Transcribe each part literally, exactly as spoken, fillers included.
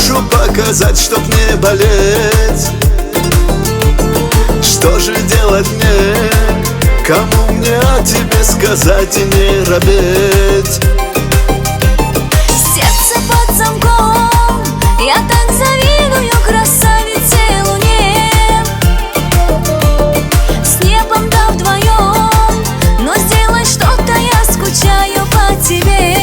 душу показать, чтоб не болеть. Что же делать мне? Кому мне о тебе сказать и не робеть? Сердце под замком, я так завидую красавице луне. С небом-то вдвоем, но сделай что-то, я скучаю по тебе.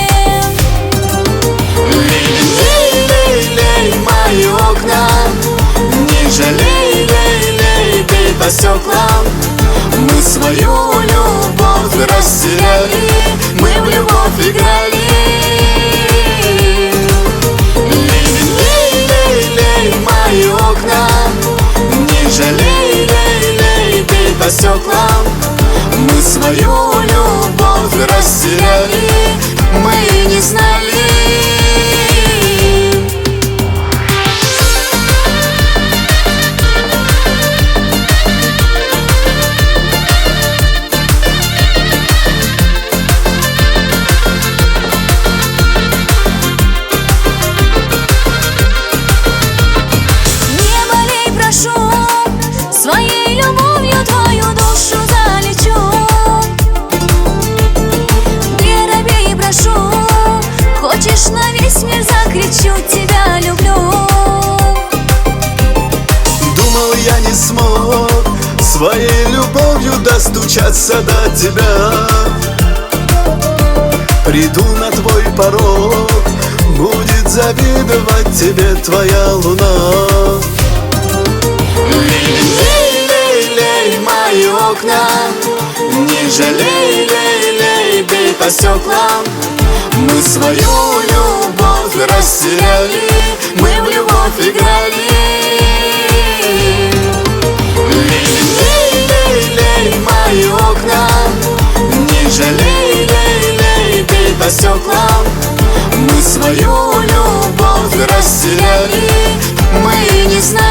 Лей, лей, лей, мои окна, не жалей, лей, лей, бей по стеклам. Мы свою любовь растеряли, мы в любовь играли. Лей, лей, лей, лей, мои окна, не жалей, лей, лей, бей по стеклам. Мы свою любовь растеряли, мы не знали. Своей любовью твою душу залечу. Не робей, прошу, хочешь, на весь мир закричу: тебя люблю. Думал, я не смог своей любовью достучаться до тебя. Приду на твой порог, будет завидовать тебе твоя луна. Лей, лей, лей, мои окна, не жалей, лей, лей, бей по стеклам. Мы свою любовь растеряли, мы в любовь играли. Лей, лей, лей, лей, мои окна, не жалей, лей, лей, бей по стеклам. Мы свою любовь растеряли, мы не знаем.